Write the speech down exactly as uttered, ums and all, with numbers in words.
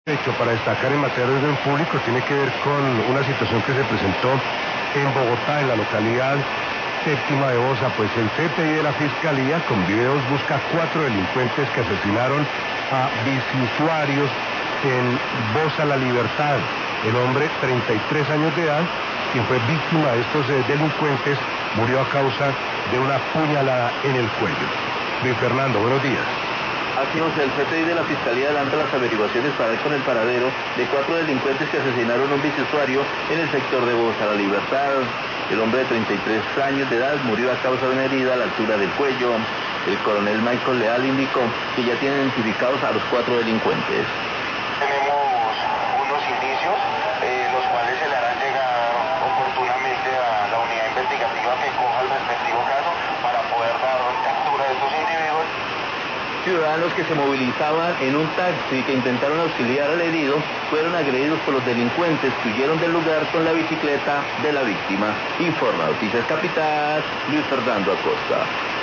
Hecho para destacar en materia de orden público tiene que ver con una situación que se presentó en Bogotá, en la localidad séptima de Bosa. Pues el C T I de la Fiscalía con videos busca cuatro delincuentes que asesinaron a biciusuarios en Bosa La Libertad. El hombre, treinta y tres años de edad, quien fue víctima de estos eh, delincuentes, murió a causa de una puñalada en el cuello. Luis Fernando, buenos días. Así es, el C T I de la Fiscalía adelanta las averiguaciones para dar con el paradero de cuatro delincuentes que asesinaron a un biciusuario en el sector de Bosa La Libertad. El hombre de treinta y tres años de edad murió a causa de una herida a la altura del cuello. El coronel Michael Leal indicó que ya tienen identificados a los cuatro delincuentes. Tenemos unos indicios, eh, los cuales se le harán llegar oportunamente a la unidad investigativa que coja el respectivo caso para poder dar captura de estos individuos. Ciudadanos que se movilizaban en un taxi que intentaron auxiliar al herido fueron agredidos por los delincuentes que huyeron del lugar con la bicicleta de la víctima. Informa Noticias Capital, Luis Fernando Acosta.